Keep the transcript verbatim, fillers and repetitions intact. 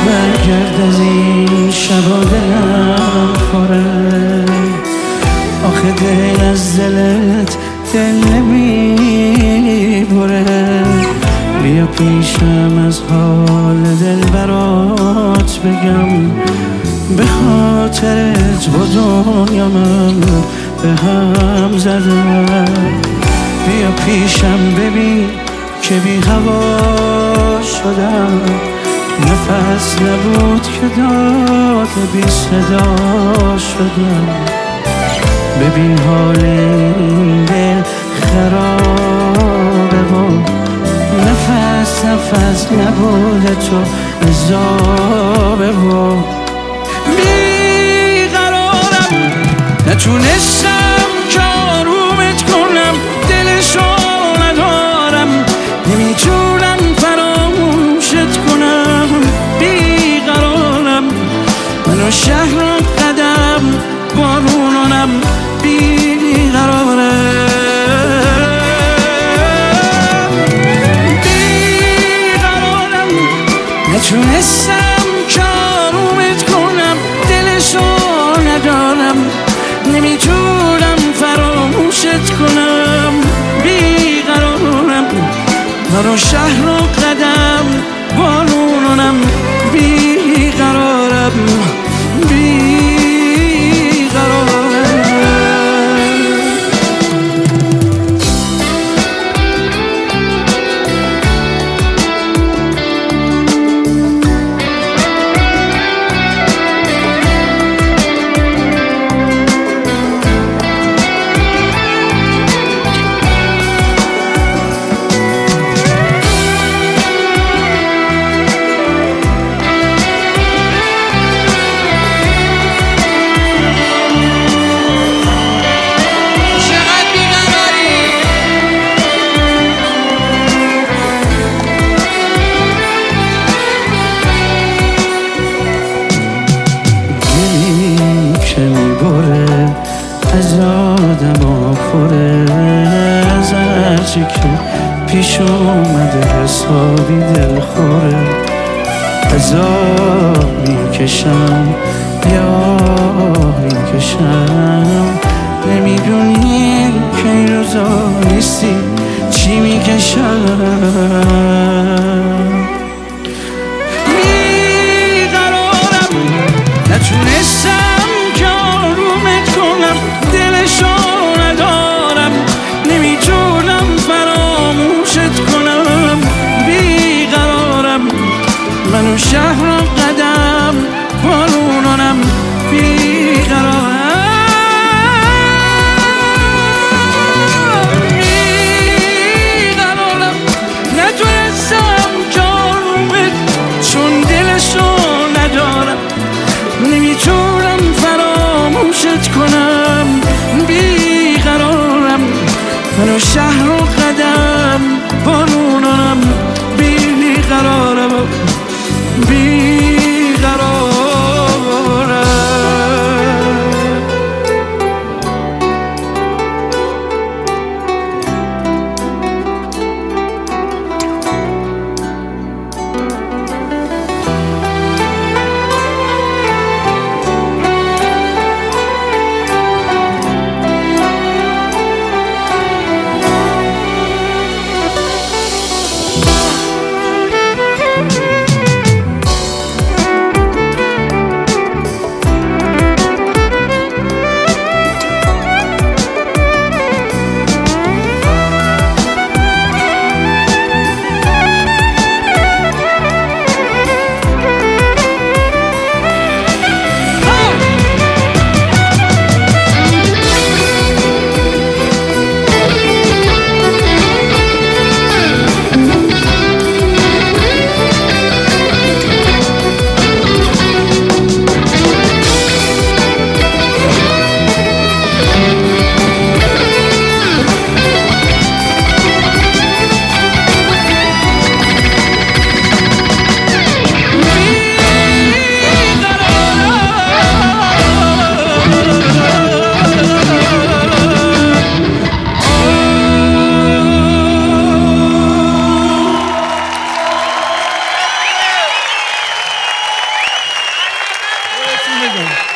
برگرد از این شبا دلم خوره، آخه دل از دلت دل نمیبره. بیا پیشم از حال دل برات بگم، به خاطرت با دنیا من به هم زدم. بیا پیشم ببین که بی هوا شدم، نفس نبود که داد بی صدا شدم. ببین حال این دل خرابه و نفس نفس نبود تو عذابه و بیقرارم، نتونستم که آرومت کنم، دلشو ندارم، نمیتونم فراموشت کنم. بیقرارم، منو شهر قدم بارونانم، بیقرارم بیقرارم، نتونستم که آرومت کنم، دلشو ندارم، نمیتونم فراموشت کنم. بیقرارم، منو شهر و قدم بارونانم، بیقرارم بیقرارم. از آدم پره، از هرچی که پیش اومده حسابی دل خوره. از آب میکشم یا میکشم، نمیدونی که این روزا نیستی چی میکشم. بیقرارم، نتونستم که آرومت کنم، دلشو ندارم، نمیتونم فراموشت کنم. بیقرارم، منو شهر و قدم بارونانم، بیقرارم بیقرارم، نتونستم که آرومت، چون دلشو ندارم، نمیتونم فراموشت کنم. بیقرارم، منو شهر و قدم بارونانم، بیقرارم بی بزنید.